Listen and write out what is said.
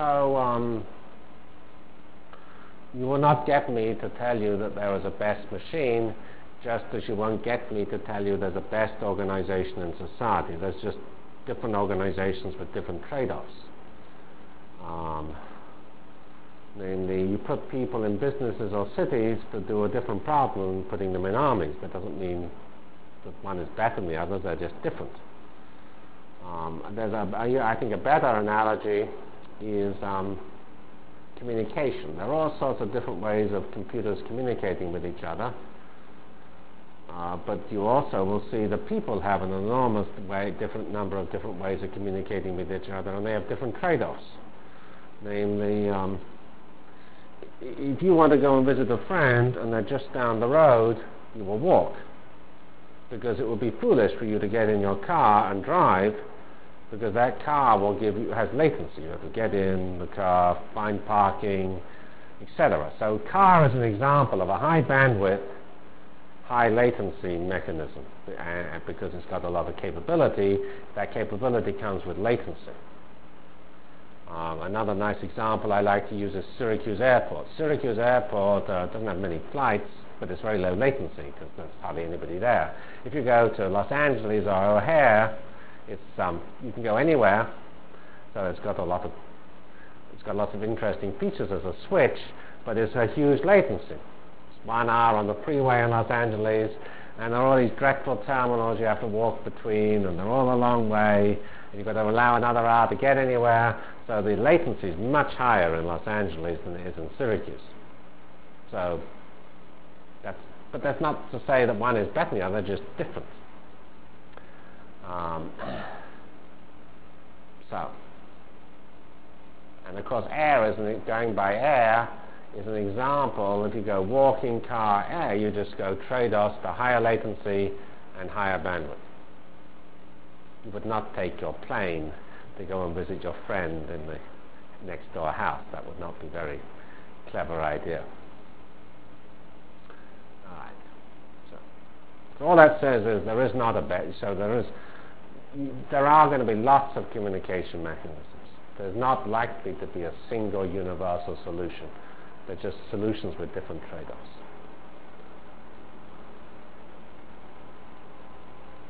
so you will not get me to tell you that there is a best machine, just as you won't get me to tell you there's a best organization in society. There's just different organizations with different trade-offs. Namely, you put people in businesses or cities to do a different problem than putting them in armies. That doesn't mean that one is better than the others, they're just different. I think a better analogy is communication. There are all sorts of different ways of computers communicating with each other, but you also will see that people have an enormous number of different ways of communicating with each other, and they have different trade-offs. Namely, if you want to go and visit a friend and they're just down the road, you will walk, because it would be foolish for you to get in your car and drive, because that car has latency. You have to get in the car, find parking, etc. So car is an example of a high bandwidth, high latency mechanism, because it's got a lot of capability. That capability comes with latency. Another nice example I like to use is Syracuse Airport. Syracuse Airport doesn't have many flights, but it's very low latency because there's hardly anybody there. If you go to Los Angeles or O'Hare, you can go anywhere, so it's got lots of interesting features as a switch, but it's a huge latency. It's 1 hour on the freeway in Los Angeles, and there are all these dreadful terminals you have to walk between, and they're all a long way, and you've got to allow another hour to get anywhere, so the latency is much higher in Los Angeles than it is in Syracuse. So, but that's not to say that one is better than the other, they're just different. And of course going by air is an example. If you go walking, car, air, you just go trade-offs to higher latency and higher bandwidth. You would not take your plane to go and visit your friend in the next door house. That would not be a very clever idea. Alright. So all that says is there is not a bet. So there are going to be lots of communication mechanisms. There's not likely to be a single universal solution. They're just solutions with different trade-offs.